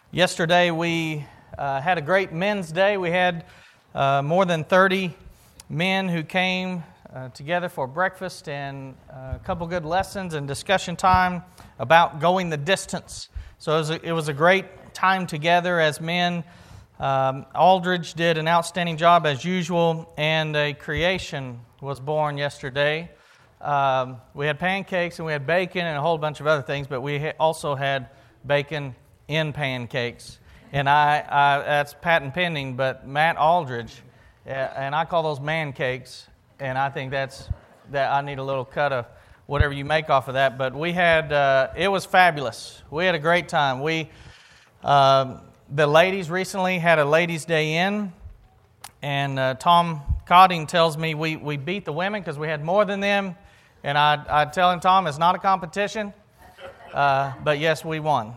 Yesterday we had a great men's day. We had more than 30 men who came together for breakfast and a couple good lessons and discussion time about going the distance. So it was a great time together as men. Aldridge did an outstanding job as usual, and a creation was born yesterday. We had pancakes and we had bacon and a whole bunch of other things, but we also had bacon in pancakes. And that's patent pending, but Matt Aldridge, and I call those man cakes, and I think that I need a little cut of whatever you make off of that. But we had, it was fabulous. We had a great time. The ladies recently had a ladies' day in, and Tom Codding tells me we beat the women because we had more than them. And I tell him, Tom, it's not a competition, but yes, we won.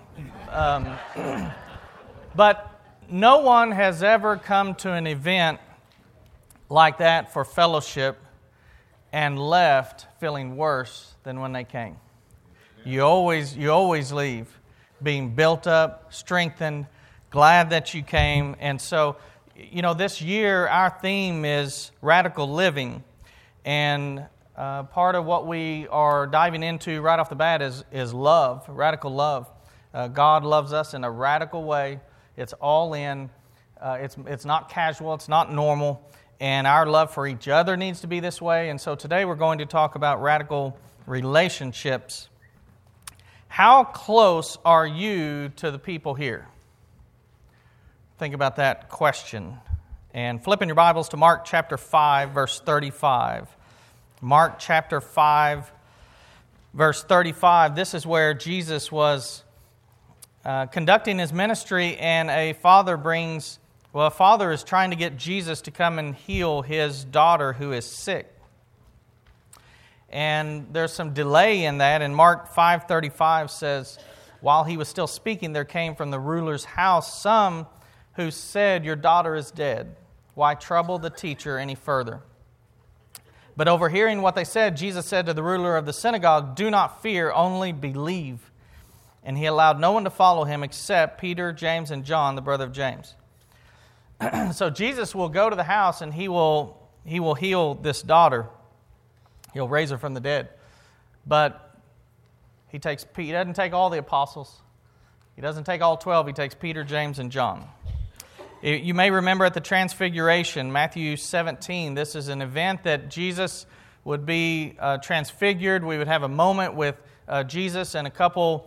But no one has ever come to an event like that for fellowship and left feeling worse than when they came. You always leave being built up, strengthened, glad that you came. And so, this year our theme is radical living, and part of what we are diving into right off the bat is love, radical love. God loves us in a radical way. It's all in. It's not casual. It's not normal. And our love for each other needs to be this way. And so today we're going to talk about radical relationships. How close are you to the people here? Think about that question. And flip in your Bibles to Mark chapter 5, verse 35. Mark chapter 5, verse 35. This is where Jesus was conducting his ministry, and a father is trying to get Jesus to come and heal his daughter who is sick. And there's some delay in that, and Mark 5:35 says, while he was still speaking, there came from the ruler's house some who said, "Your daughter is dead. Why trouble the teacher any further?" But overhearing what they said, Jesus said to the ruler of the synagogue, "Do not fear, only believe." And he allowed no one to follow him except Peter, James, and John, the brother of James. So Jesus will go to the house and he will heal this daughter. He'll raise her from the dead. But he doesn't take all the apostles. He doesn't take all 12. He takes Peter, James, and John. You may remember at the Transfiguration, Matthew 17, this is an event that Jesus would be transfigured. We would have a moment with Jesus and a couple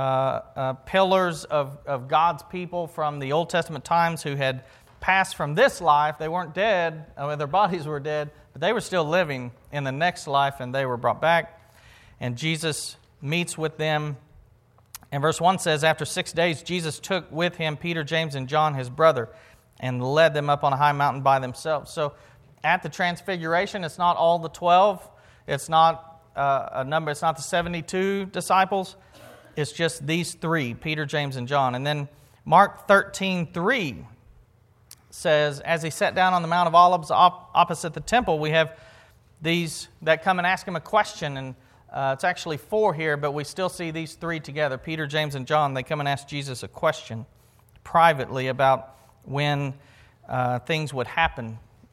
pillars of God's people from the Old Testament times who had passed from this life. They weren't dead. Their bodies were dead, but they were still living in the next life, and they were brought back. And Jesus meets with them. And verse 1 says, after 6 days, Jesus took with him Peter, James, and John, his brother, and led them up on a high mountain by themselves. So at the Transfiguration, it's not all the 12. It's not a number. It's not the 72 disciples. It's just these three, Peter, James, and John. And then Mark 13:3 says, as he sat down on the Mount of Olives opposite the temple, we have these that come and ask him a question. And it's actually 4 here, but we still see these 3 together. Peter, James, and John, they come and ask Jesus a question privately about when things would happen,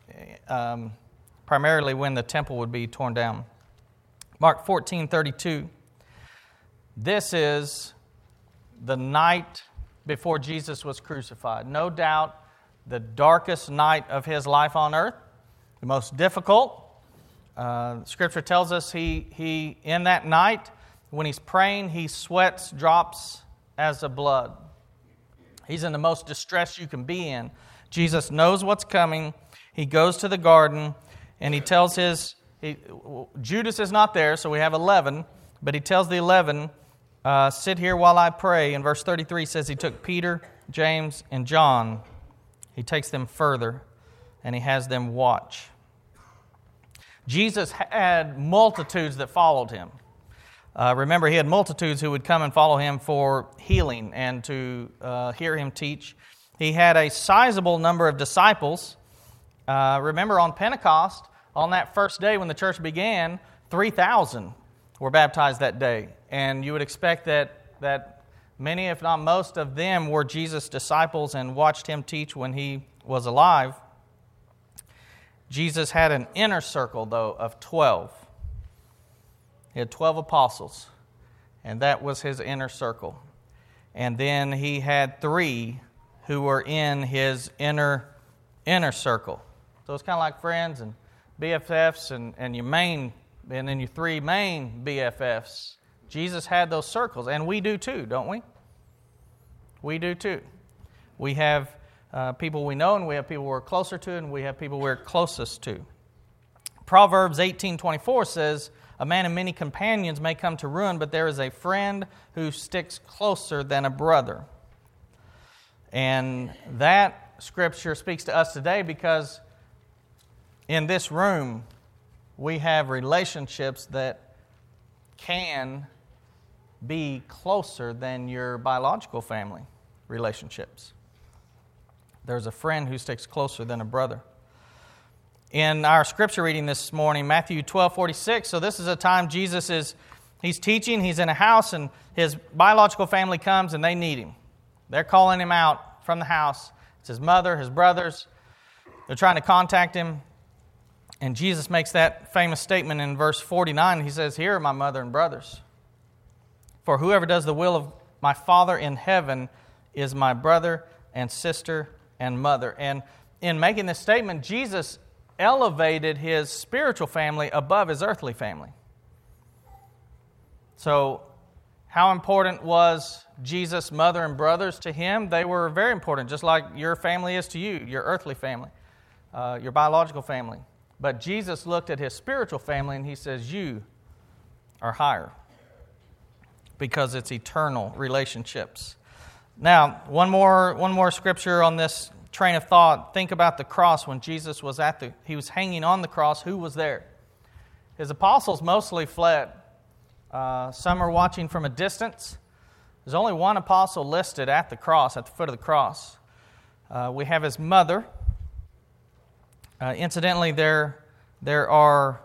primarily when the temple would be torn down. Mark 14:32. This is the night before Jesus was crucified. No doubt the darkest night of his life on earth, the most difficult. Scripture tells us he in that night, when he's praying, he sweats drops as of blood. He's in the most distress you can be in. Jesus knows what's coming. He goes to the garden, and he tells Judas is not there, so we have 11, but he tells the 11, sit here while I pray. And verse 33 says he took Peter, James, and John. He takes them further, and he has them watch. Jesus had multitudes that followed him. Remember, he had multitudes who would come and follow him for healing and to hear him teach. He had a sizable number of disciples. Remember, on Pentecost, on that first day when the church began, 3,000 were baptized that day. And you would expect that Many, if not most of them, were Jesus' disciples and watched him teach when he was alive. Jesus had an inner circle, though, of 12. He had 12 apostles, and that was his inner circle. And then he had 3 who were in his inner circle. So it's kind of like friends and BFFs and your main, and then your 3 main BFFs. Jesus had those circles, and we do too, don't we? We do too. We have people we know, and we have people we're closer to, and we have people we're closest to. Proverbs 18:24 says, "A man and many companions may come to ruin, but there is a friend who sticks closer than a brother." And that scripture speaks to us today because in this room we have relationships that can be closer than your biological family relationships. There's a friend who sticks closer than a brother. In our scripture reading this morning, Matthew 12:46, so this is a time he's teaching, he's in a house, and his biological family comes and they need him. They're calling him out from the house. It's his mother, his brothers. They're trying to contact him. And Jesus makes that famous statement in verse 49. He says, "Here are my mother and brothers. For whoever does the will of my Father in heaven is my brother and sister and mother." And in making this statement, Jesus elevated his spiritual family above his earthly family. So, how important was Jesus' mother and brothers to him? They were very important, just like your family is to you, your earthly family, your biological family. But Jesus looked at his spiritual family and he says, "You are higher," because it's eternal relationships. Now, one more scripture on this train of thought. Think about the cross when Jesus was he was hanging on the cross. Who was there? His apostles mostly fled. Some are watching from a distance. There's only one apostle listed at the cross, at the foot of the cross. We have his mother. Incidentally, there are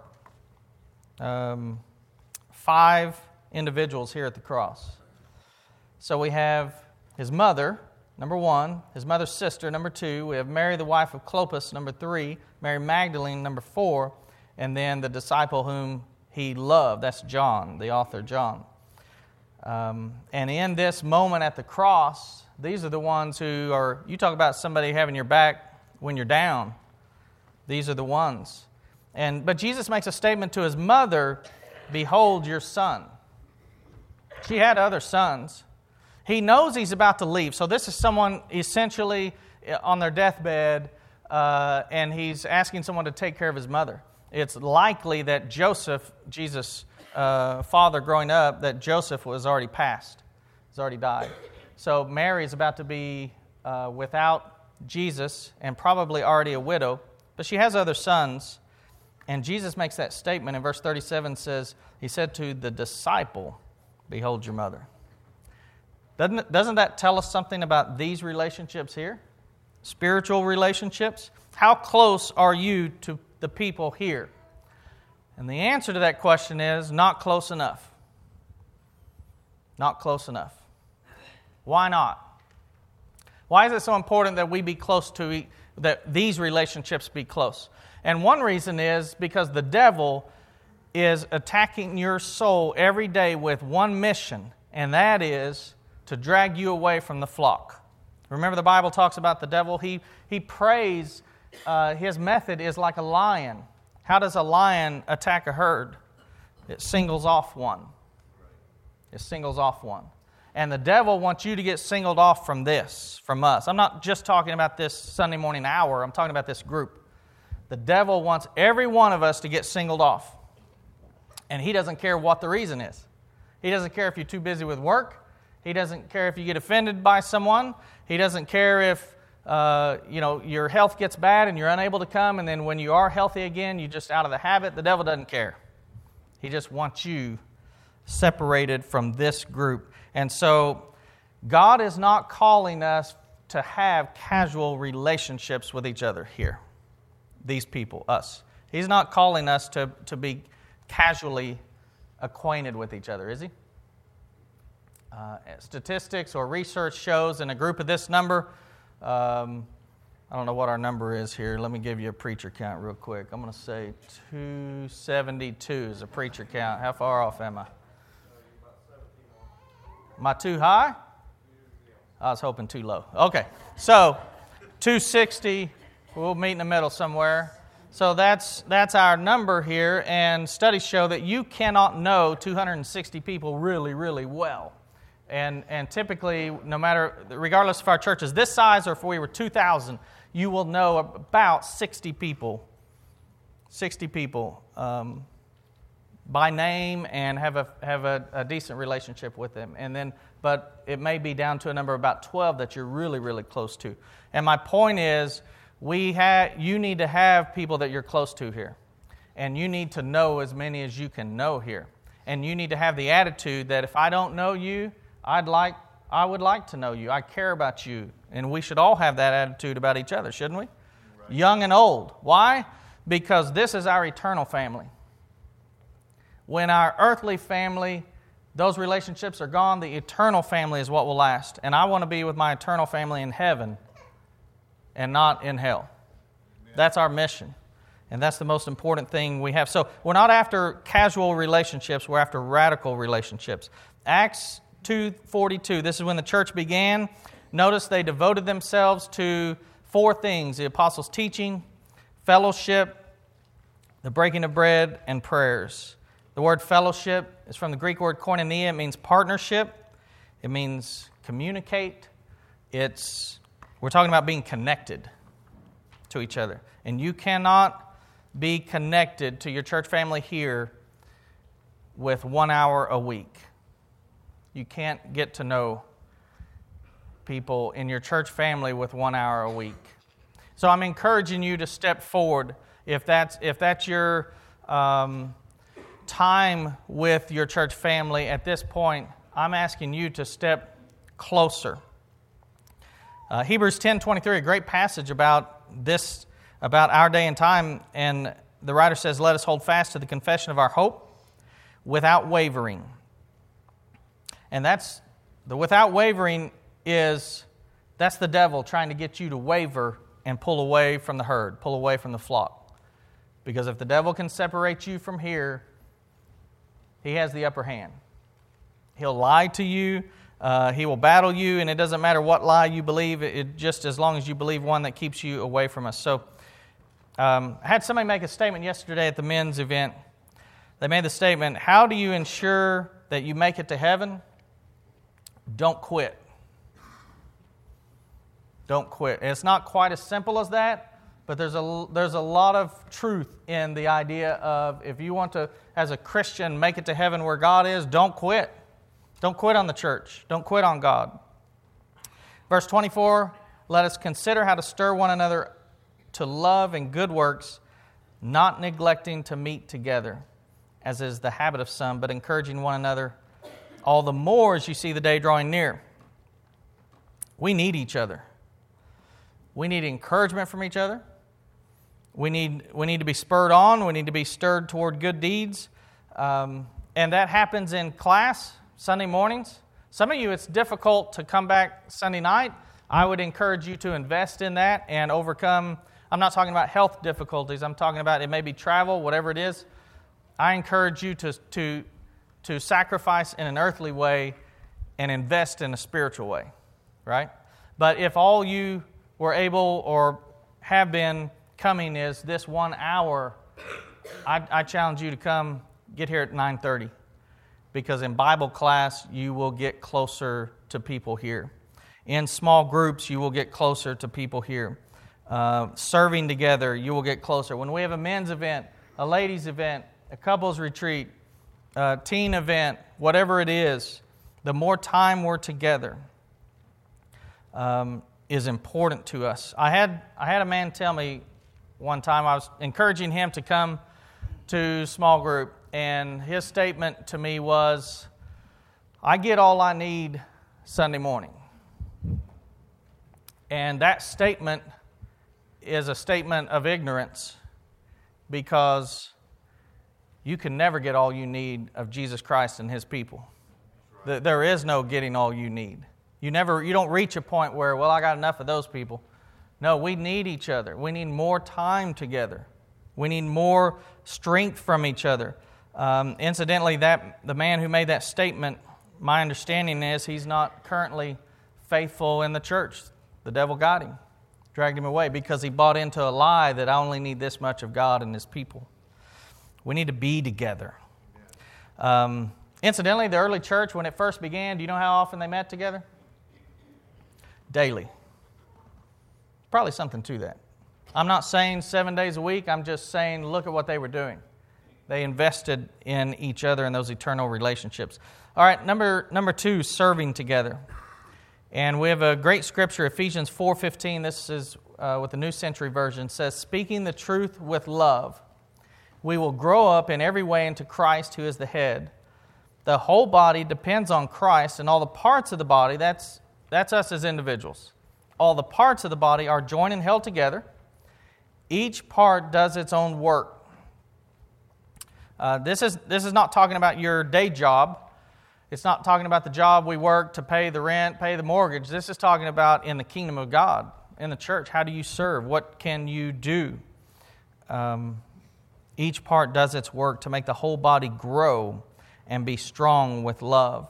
5 individuals here at the cross. So we have his mother, number 1, his mother's sister, number 2. We have Mary, the wife of Clopas, number 3. Mary Magdalene, number 4. And then the disciple whom he loved. That's John, the author John. And in this moment at the cross, these are the ones who are, you talk about somebody having your back when you're down. These are the ones. But Jesus makes a statement to his mother, "Behold your son." She had other sons. He knows he's about to leave. So this is someone essentially on their deathbed, and he's asking someone to take care of his mother. It's likely that Joseph, Jesus' father growing up, that Joseph was already passed. He's already died. So Mary is about to be without Jesus and probably already a widow. But she has other sons. And Jesus makes that statement in verse 37 says, he said to the disciple, "Behold your mother." Doesn't that tell us something about these relationships here? Spiritual relationships? How close are you to the people here? And the answer to that question is not close enough. Not close enough. Why not? Why is it so important that we be close to, that these relationships be close? And one reason is because the devil is attacking your soul every day with one mission, and that is to drag you away from the flock. Remember the Bible talks about the devil. He prays, his method is like a lion. How does a lion attack a herd? It singles off one. It singles off one. And the devil wants you to get singled off from us. I'm not just talking about this Sunday morning hour. I'm talking about this group. The devil wants every one of us to get singled off. And he doesn't care what the reason is. He doesn't care if you're too busy with work. He doesn't care if you get offended by someone. He doesn't care if your health gets bad and you're unable to come, and then when you are healthy again, you're just out of the habit. The devil doesn't care. He just wants you separated from this group. And so God is not calling us to have casual relationships with each other here. These people, us. He's not calling us to be casually acquainted with each other, is he? statistics or research shows in a group of this number, I don't know what our number is here. Let me give you a preacher count real quick. I'm going to say 272 is a preacher count. How far off am I? Am I too high? I was hoping too low. Okay, so 260. We'll meet in the middle somewhere. So that's our number here, and studies show that you cannot know 260 people really, really well. And typically, regardless if our church is this size or if we were 2,000, you will know about 60 people by name and have a decent relationship with them. But it may be down to a number of about 12 that you're really, really close to. And my point is, you need to have people that you're close to here. And you need to know as many as you can know here. And you need to have the attitude that if I don't know you, I would like to know you. I care about you. And we should all have that attitude about each other, shouldn't we? Right. Young and old. Why? Because this is our eternal family. When our earthly family, those relationships are gone, the eternal family is what will last. And I want to be with my eternal family in heaven and not in hell. Amen. That's our mission. And that's the most important thing we have. So we're not after casual relationships, we're after radical relationships. Acts 2:42, this is when the church began. Notice they devoted themselves to 4 things: the apostles' teaching, fellowship, the breaking of bread, and prayers. The word fellowship is from the Greek word koinonia. It means partnership. It means communicate. We're talking about being connected to each other. And you cannot be connected to your church family here with 1 hour a week. You can't get to know people in your church family with 1 hour a week. So I'm encouraging you to step forward. If that's your time with your church family at this point, I'm asking you to step closer. Hebrews 10:23, a great passage about this, about our day and time, and the writer says, "Let us hold fast to the confession of our hope without wavering." And that's the without wavering that's the devil trying to get you to waver and pull away from the herd, pull away from the flock. Because if the devil can separate you from here, he has the upper hand. He'll lie to you. He will battle you, and it doesn't matter what lie you believe, just as long as you believe one that keeps you away from us. So I had somebody make a statement yesterday at the men's event. They made the statement, how do you ensure that you make it to heaven? Don't quit. Don't quit. And it's not quite as simple as that, but there's a lot of truth in the idea of if you want to, as a Christian, make it to heaven where God is, don't quit. Don't quit on the church. Don't quit on God. Verse 24, let us consider how to stir one another to love and good works, not neglecting to meet together, as is the habit of some, but encouraging one another all the more as you see the day drawing near. We need each other. We need encouragement from each other. We need to be spurred on. We need to be stirred toward good deeds. And that happens in class, Sunday mornings. Some of you, it's difficult to come back Sunday night. I would encourage you to invest in that and overcome. I'm not talking about health difficulties. I'm talking about it may be travel, whatever it is. I encourage you to sacrifice in an earthly way and invest in a spiritual way, right? But if all you were able or have been coming is this 1 hour, I challenge you to get here at 9:30, because in Bible class you will get closer to people here. In small groups you will get closer to people here. Serving together you will get closer. When we have a men's event, a ladies' event, a couples retreat, a teen event, whatever it is, the more time we're together is important to us. I had a man tell me one time, I was encouraging him to come to small group, and his statement to me was, I get all I need Sunday morning. And that statement is a statement of ignorance, because you can never get all you need of Jesus Christ and His people. There is no getting all you need. You don't reach a point where, well, I got enough of those people. No, we need each other. We need more time together. We need more strength from each other. Incidentally, the man who made that statement, my understanding is he's not currently faithful in the church. The devil got him, dragged him away because he bought into a lie that I only need this much of God and His people. We need to be together. Incidentally, the early church, when it first began, do you know how often they met together? Daily. Probably something to that. I'm not saying 7 days a week. I'm just saying look at what they were doing. They invested in each other in those eternal relationships. All right, number 2, serving together. And we have a great scripture, Ephesians 4:15. This is with the New Century Version. It says, speaking the truth with love, we will grow up in every way into Christ who is the head. The whole body depends on Christ, and all the parts of the body, that's us as individuals. All the parts of the body are joined and held together. Each part does its own work. This is not talking about your day job. It's not talking about the job we work to pay the rent, pay the mortgage. This is talking about in the kingdom of God, in the church. How do you serve? What can you do? Each part does its work to make the whole body grow and be strong with love.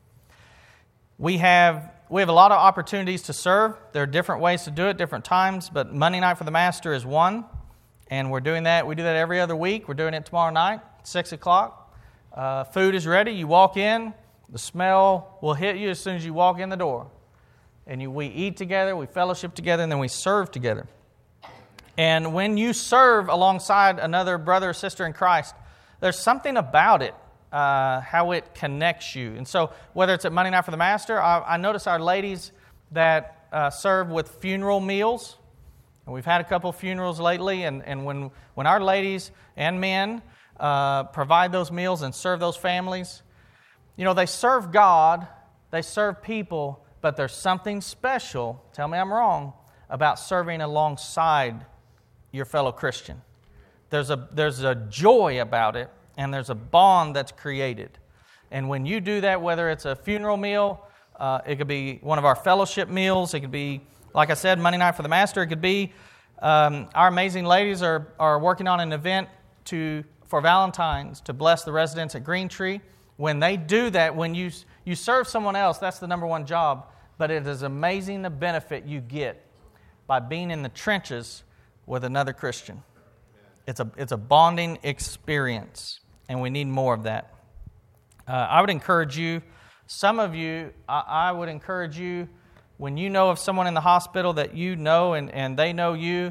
We have a lot of opportunities to serve. There are different ways to do it, different times, but Monday Night for the Master is one, and we're doing that. We do that every other week. We're doing it tomorrow night, 6 o'clock. Food is ready. You walk in. The smell will hit you as soon as you walk in the door. And we eat together, we fellowship together, and then we serve together. And when you serve alongside another brother or sister in Christ, there's something about it, how it connects you. And so whether it's at Monday Night for the Master, I notice our ladies that serve with funeral meals. And we've had a couple funerals lately, and when our ladies and men provide those meals and serve those families, they serve God, they serve people, but there's something special, tell me I'm wrong, about serving alongside your fellow Christian. There's a joy about it, and there's a bond that's created. And when you do that, whether it's a funeral meal, it could be one of our fellowship meals, it could be, like I said, Monday Night for the Master, it could be our amazing ladies are working on an event for Valentine's to bless the residents at Green Tree. When they do that, when you serve someone else, that's the number one job. But it is amazing the benefit you get by being in the trenches with another Christian. It's a bonding experience, and we need more of that. I would encourage you, some of you, I would encourage you, when you know of someone in the hospital that you know and they know you,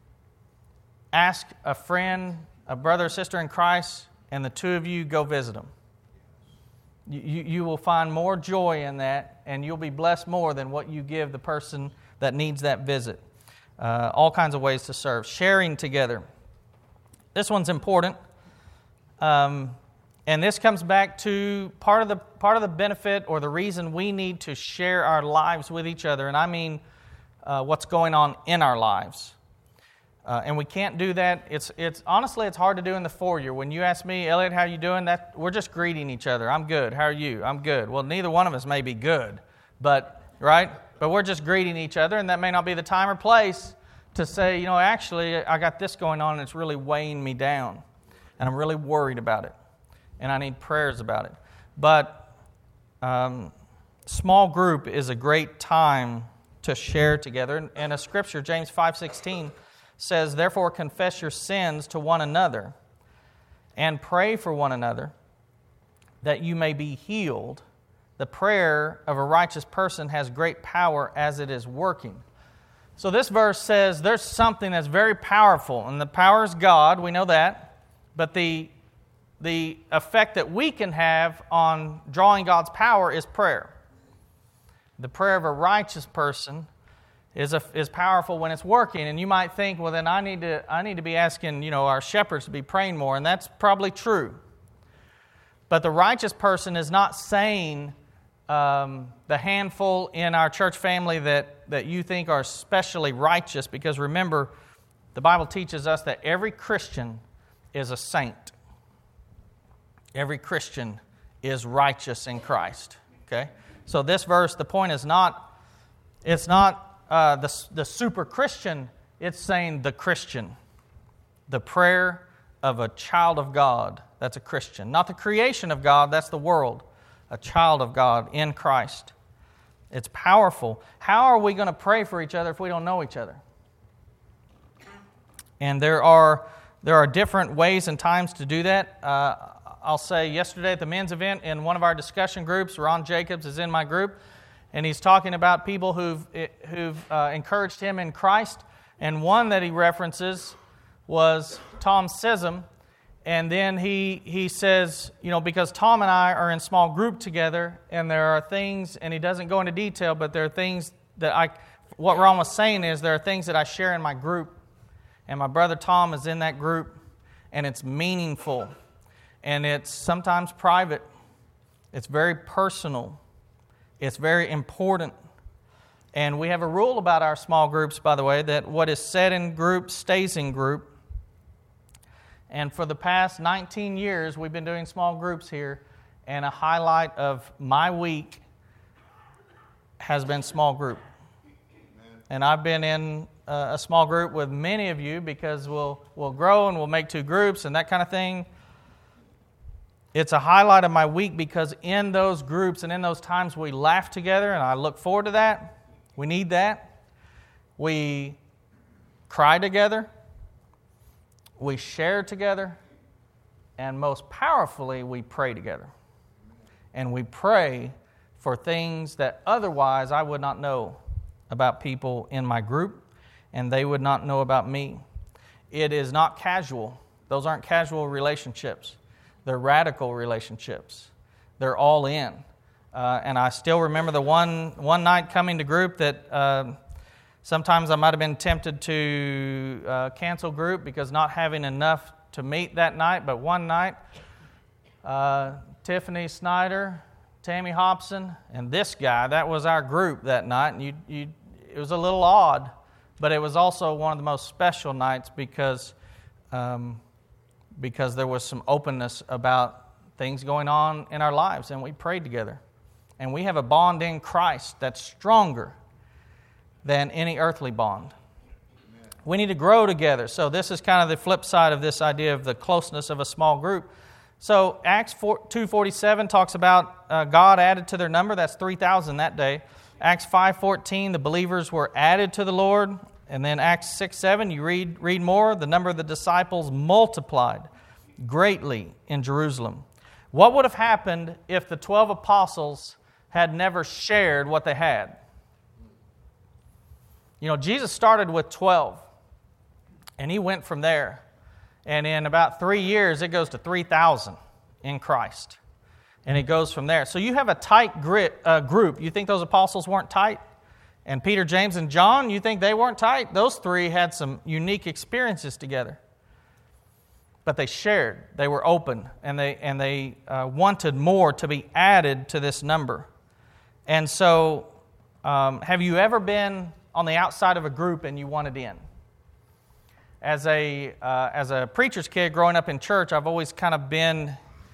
ask a friend, a brother or sister in Christ, and the two of you go visit them. You will find more joy in that, and you'll be blessed more than what you give the person that needs that visit. All kinds of ways to serve. Sharing together. This one's important. And this comes back to part of the benefit or the reason we need to share our lives with each other. And I mean what's going on in our lives. And we can't do that. It's honestly, it's hard to do in the foyer. When you ask me, Elliot, how you doing? We're just greeting each other. I'm good. How are you? I'm good. Well, neither one of us may be good, but we're just greeting each other, and that may not be the time or place to say, actually, I got this going on, and it's really weighing me down, and I'm really worried about it, and I need prayers about it. But small group is a great time to share together. And a scripture, James 5:16, says, therefore confess your sins to one another and pray for one another that you may be healed. The prayer of a righteous person has great power as it is working. So this verse says there's something that's very powerful, and the power is God, we know that, but the effect that we can have on drawing God's power is prayer. The prayer of a righteous person is powerful when it's working, and you might think, well, then I need to be asking, our shepherds to be praying more, and that's probably true. But the righteous person is not saying the handful in our church family that you think are especially righteous, because remember, the Bible teaches us that every Christian is a saint. Every Christian is righteous in Christ. Okay? So this verse, the point is not, it's not the super Christian, it's saying the Christian. The prayer of a child of God, that's a Christian. Not the creation of God, that's the world. A child of God in Christ. It's powerful. How are we going to pray for each other if we don't know each other? And there are different ways and times to do that. I'll say yesterday at the men's event in one of our discussion groups, Ron Jacobs is in my group, and he's talking about people who've encouraged him in Christ. And one that he references was Tom Sism. And then he says, because Tom and I are in small group together, and there are things, and he doesn't go into detail, but there are things that what Ron was saying is there are things that I share in my group, and my brother Tom is in that group, and it's meaningful, and it's sometimes private. It's very personal. It's very important. And we have a rule about our small groups, by the way, that what is said in group stays in group. And for the past 19 years, we've been doing small groups here, and a highlight of my week has been small group. And I've been in a small group with many of you because we'll grow and we'll make 2 groups and that kind of thing. It's a highlight of my week because in those groups and in those times we laugh together, and I look forward to that. We need that. We cry together. We share together, and most powerfully, we pray together. And we pray for things that otherwise I would not know about people in my group, and they would not know about me. It is not casual. Those aren't casual relationships. They're radical relationships. They're all in. And I still remember the one night coming to group that sometimes I might have been tempted to cancel group because not having enough to meet that night. But one night, Tiffany Snyder, Tammy Hobson, and this guy, that was our group that night. And it was a little odd, but it was also one of the most special nights because there was some openness about things going on in our lives, and we prayed together. And we have a bond in Christ that's stronger than any earthly bond. Amen. We need to grow together. So this is kind of the flip side of this idea of the closeness of a small group. So Acts 2:47 talks about God added to their number. That's 3,000 that day. Acts 5:14, the believers were added to the Lord. And then Acts 6:7, you read more. The number of the disciples multiplied greatly in Jerusalem. What would have happened if the 12 apostles had never shared what they had? Jesus started with 12, and he went from there. And in about 3 years, it goes to 3,000 in Christ. And it goes from there. So you have a tight group. You think those apostles weren't tight? And Peter, James, and John, you think they weren't tight? Those 3 had some unique experiences together. But they shared. They were open. And they wanted more to be added to this number. And so, have you ever been on the outside of a group and you wanted in? As a preacher's kid growing up in church, I've always kind of been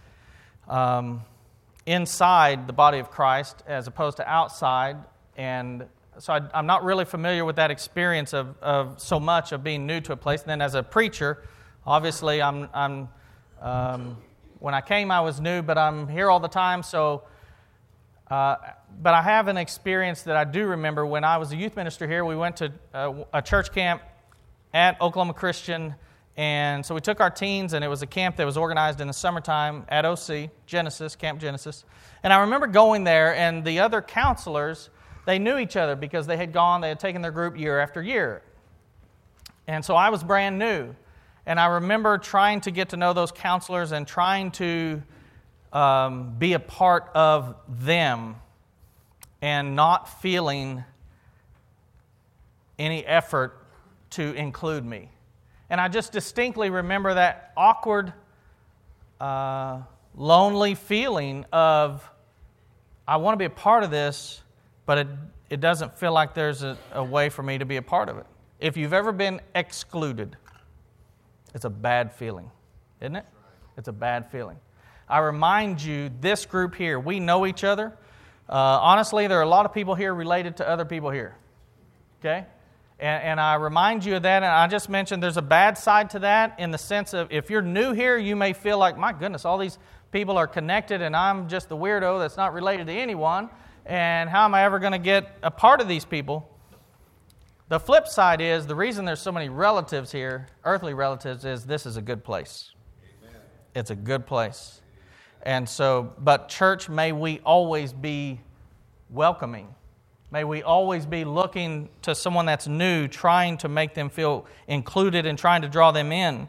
inside the body of Christ as opposed to outside. And so I'm not really familiar with that experience of so much of being new to a place. And then as a preacher, obviously when I came I was new, but I'm here all the time. So, but I have an experience that I do remember. When I was a youth minister here, we went to a church camp at Oklahoma Christian. And so we took our teens, and it was a camp that was organized in the summertime at OC, Genesis, Camp Genesis. And I remember going there, and the other counselors, they knew each other because they had taken their group year after year. And so I was brand new. And I remember trying to get to know those counselors and trying to be a part of them and not feeling any effort to include me. And I just distinctly remember that awkward, lonely feeling of, I want to be a part of this, but it doesn't feel like there's a way for me to be a part of it. If you've ever been excluded, it's a bad feeling, isn't it? It's a bad feeling. I remind you, this group here, we know each other. Honestly, there are a lot of people here related to other people here. Okay? And I remind you of that, and I just mentioned there's a bad side to that in the sense of if you're new here, you may feel like, my goodness, all these people are connected and I'm just the weirdo that's not related to anyone, and how am I ever going to get a part of these people? The flip side is the reason there's so many relatives here, earthly relatives, is this is a good place. Amen. It's a good place. And so, but church, may we always be welcoming. May we always be looking to someone that's new, trying to make them feel included and trying to draw them in.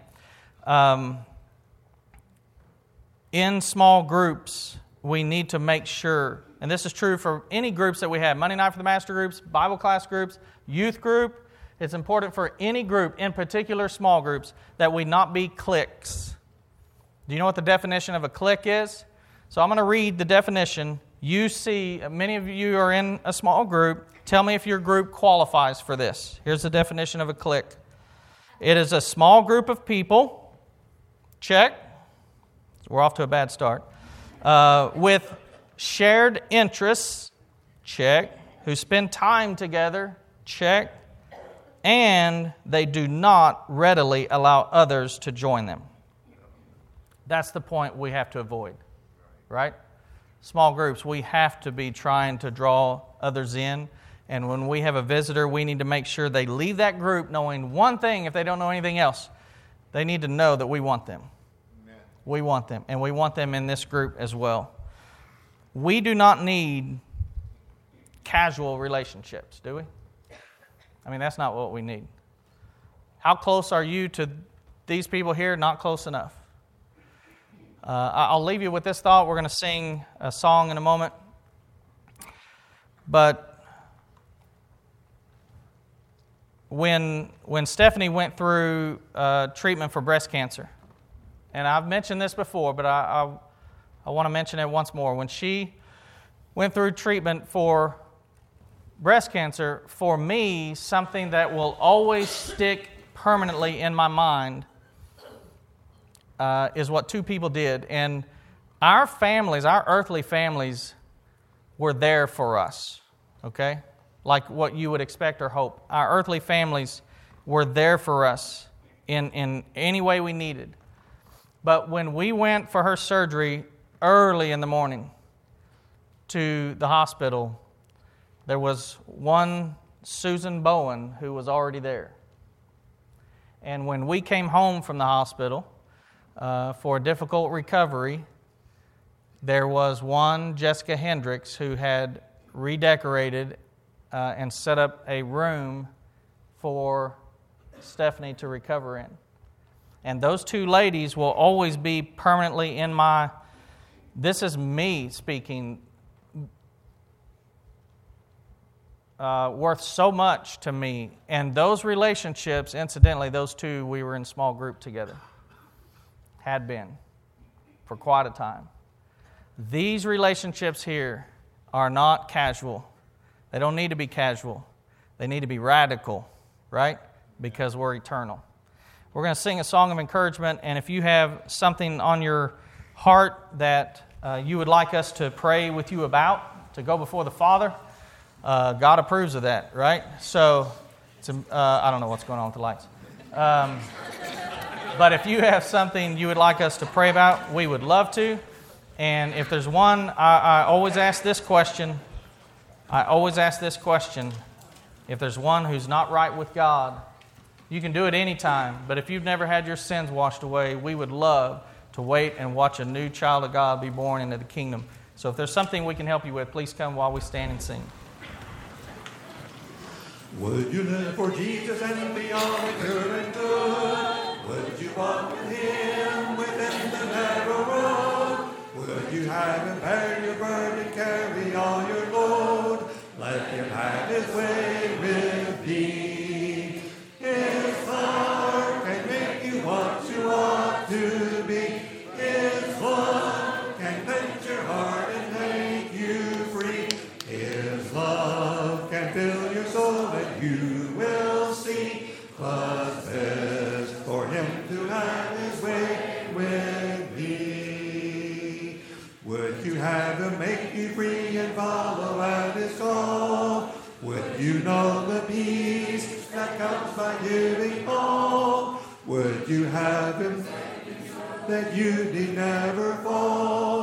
In small groups, we need to make sure, and this is true for any groups that we have, Monday Night for the Master groups, Bible class groups, youth group. It's important for any group, in particular small groups, that we not be cliques. Do you know what the definition of a clique is? So I'm going to read the definition. You see, many of you are in a small group. Tell me if your group qualifies for this. Here's the definition of a clique. It is a small group of people, check, we're off to a bad start, with shared interests, check, who spend time together, check, and they do not readily allow others to join them. That's the point we have to avoid, right? Small groups, we have to be trying to draw others in. And when we have a visitor, we need to make sure they leave that group knowing one thing if they don't know anything else. They need to know that we want them. Amen. We want them, and we want them in this group as well. We do not need casual relationships, do we? I mean, that's not what we need. How close are you to these people here? Not close enough. I'll leave you with this thought. We're going to sing a song in a moment. But when Stephanie went through treatment for breast cancer, and I've mentioned this before, but I want to mention it once more. When she went through treatment for breast cancer, for me, something that will always stick permanently in my mind is what two people did. And our families, our earthly families, were there for us, okay? Like what you would expect or hope. Our earthly families were there for us in any way we needed. But when we went for her surgery early in the morning to the hospital, there was one Susan Bowen who was already there. And when we came home from the hospital for a difficult recovery, there was one Jessica Hendricks who had redecorated and set up a room for Stephanie to recover in. And those two ladies will always be permanently in my, this is me speaking, worth so much to me. And those relationships, incidentally, those two, we were in small group together. Had been for quite a time. These relationships here are not casual. They don't need to be casual. They need to be radical, right? Because we're eternal. We're going to sing a song of encouragement, and if you have something on your heart that you would like us to pray with you about, to go before the Father, God approves of that, right? So, I don't know what's going on with the lights. But if you have something you would like us to pray about, we would love to. And if there's one, I always ask this question. If there's one who's not right with God, you can do it anytime. But if you've never had your sins washed away, we would love to wait and watch a new child of God be born into the kingdom. So if there's something we can help you with, please come while we stand and sing. Would you live for Jesus and be all pure and good? Would you walk with Him within the narrow road? Would you have Him bear your burden, carry all your load? Let Him have His way with thee. His heart can make you what you ought to be. His love can cleanse your heart and make you free. His love can fill your soul and you will see. 'Twas best for Him to have His way with thee. Would you have Him make you free and follow at His call? Would you know the peace that comes by giving all? Would you have Him that you need never fall?